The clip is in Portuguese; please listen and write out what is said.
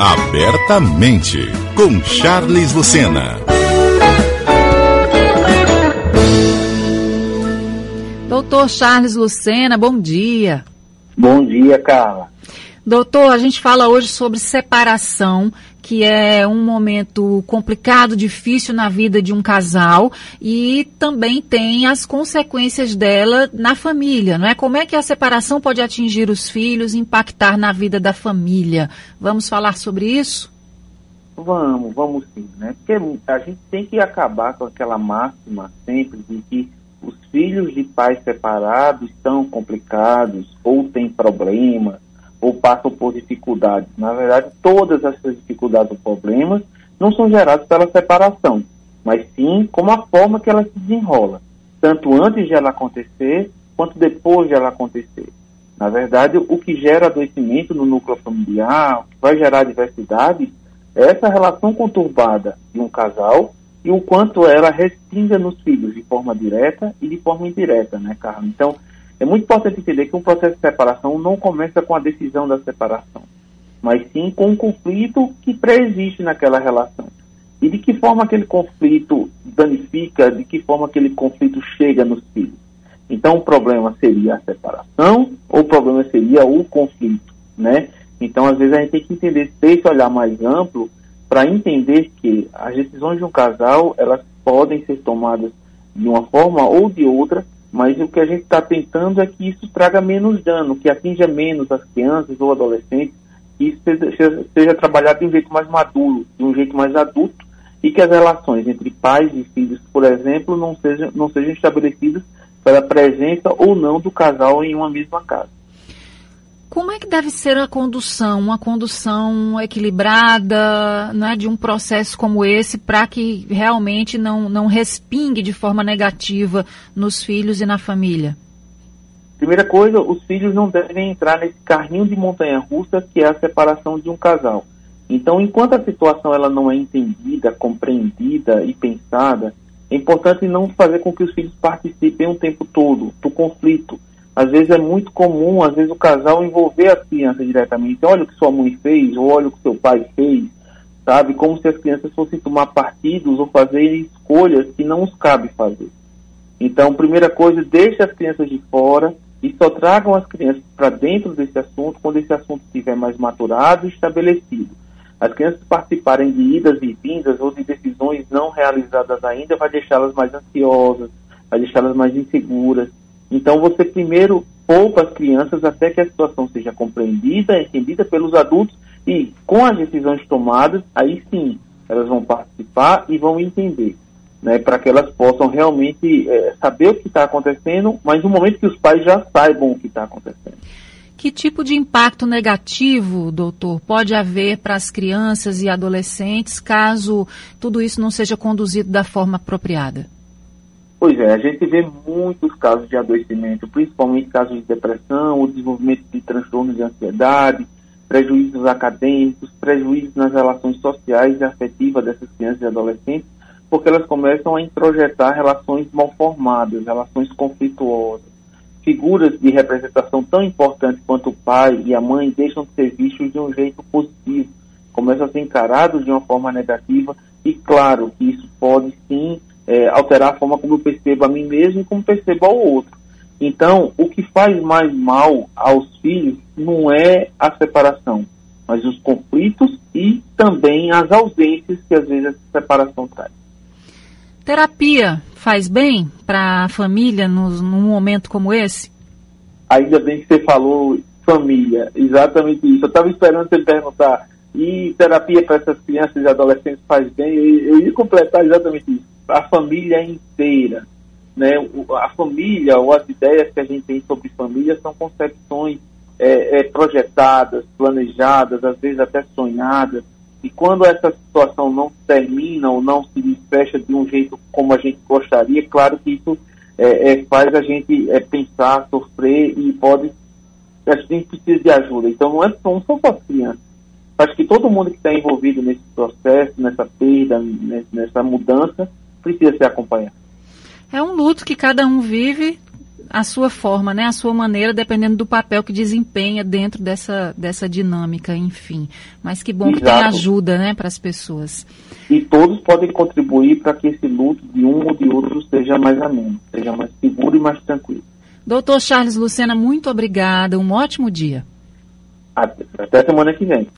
Abertamente, com Charles Lucena. Doutor Charles Lucena, bom dia. Bom dia, Carla. Doutor, a gente fala hoje sobre separação, que é um momento complicado, difícil na vida de um casal e também tem as consequências dela na família, não é? Como é que a separação pode atingir os filhos e impactar na vida da família? Vamos falar sobre isso? Vamos sim, né? Porque a gente tem que acabar com aquela máxima sempre de que os filhos de pais separados estão complicados ou têm problemas ou passam por dificuldades. Na verdade, todas essas dificuldades ou problemas não são gerados pela separação, mas sim como a forma que ela se desenrola, tanto antes de ela acontecer, quanto depois de ela acontecer. Na verdade, o que gera adoecimento no núcleo familiar, o que vai gerar diversidade, é essa relação conturbada de um casal e o quanto ela respinga nos filhos, de forma direta e de forma indireta, né, Carlos? Então, é muito importante entender que um processo de separação não começa com a decisão da separação, mas sim com um conflito que pré-existe naquela relação. E de que forma aquele conflito danifica, de que forma aquele conflito chega nos filhos. Então, o problema seria a separação ou o problema seria o conflito, né? Então, às vezes, a gente tem que entender, ter esse olhar mais amplo para entender que as decisões de um casal, elas podem ser tomadas de uma forma ou de outra, mas o que a gente está tentando é que isso traga menos dano, que atinja menos as crianças ou adolescentes, que isso seja trabalhado de um jeito mais maduro, de um jeito mais adulto, e que as relações entre pais e filhos, por exemplo, não sejam estabelecidas pela presença ou não do casal em uma mesma casa. Como é que deve ser a condução, uma condução equilibrada, né, de um processo como esse, para que realmente não respingue de forma negativa nos filhos e na família? Primeira coisa, os filhos não devem entrar nesse carrinho de montanha-russa que é a separação de um casal. Então, enquanto a situação ela não é entendida, compreendida e pensada, é importante não fazer com que os filhos participem o tempo todo do conflito. Às vezes é muito comum, às vezes o casal envolver as crianças diretamente. Olha o que sua mãe fez, ou olha o que seu pai fez, sabe? Como se as crianças fossem tomar partidos ou fazer escolhas que não os cabe fazer. Então, primeira coisa, deixe as crianças de fora e só tragam as crianças para dentro desse assunto quando esse assunto estiver mais maturado e estabelecido. As crianças participarem de idas e vindas ou de decisões não realizadas ainda vai deixá-las mais ansiosas, vai deixá-las mais inseguras. Então, você primeiro poupa as crianças até que a situação seja compreendida, entendida pelos adultos e, com as decisões tomadas, aí sim, elas vão participar e vão entender, né, para que elas possam realmente saber o que está acontecendo, mas no momento que os pais já saibam o que está acontecendo. Que tipo de impacto negativo, doutor, pode haver para as crianças e adolescentes caso tudo isso não seja conduzido da forma apropriada? Pois é, a gente vê muitos casos de adoecimento, principalmente casos de depressão, o desenvolvimento de transtornos de ansiedade, prejuízos acadêmicos, prejuízos nas relações sociais e afetivas dessas crianças e adolescentes, porque elas começam a introjetar relações mal formadas, relações conflituosas. Figuras de representação tão importantes quanto o pai e a mãe deixam de ser vistos de um jeito positivo, começam a ser encarados de uma forma negativa e, claro, que isso pode sim alterar a forma como eu percebo a mim mesmo e como percebo ao outro. Então, o que faz mais mal aos filhos não é a separação, mas os conflitos e também as ausências que às vezes essa separação traz. Terapia faz bem para a família num momento como esse? Ainda bem que você falou família, exatamente isso. Eu estava esperando você perguntar, e terapia para essas crianças e adolescentes faz bem? Eu ia completar exatamente isso. A família inteira, né? A família ou as ideias que a gente tem sobre família são concepções projetadas, planejadas, às vezes até sonhadas, e quando essa situação não termina ou não se desfecha de um jeito como a gente gostaria, claro que isso faz a gente pensar, sofrer e a gente precisa de ajuda. Então não são só as crianças. Acho que todo mundo que está envolvido nesse processo, nessa perda, nessa mudança, precisa ser acompanhado. É um luto que cada um vive a sua forma, né, a sua maneira, dependendo do papel que desempenha dentro dessa dinâmica, enfim. Mas que bom que tem ajuda, né, para as pessoas. E todos podem contribuir para que esse luto de um ou de outro seja mais ameno, seja mais seguro e mais tranquilo. Doutor Charles Lucena, muito obrigada, um ótimo dia. Até semana que vem.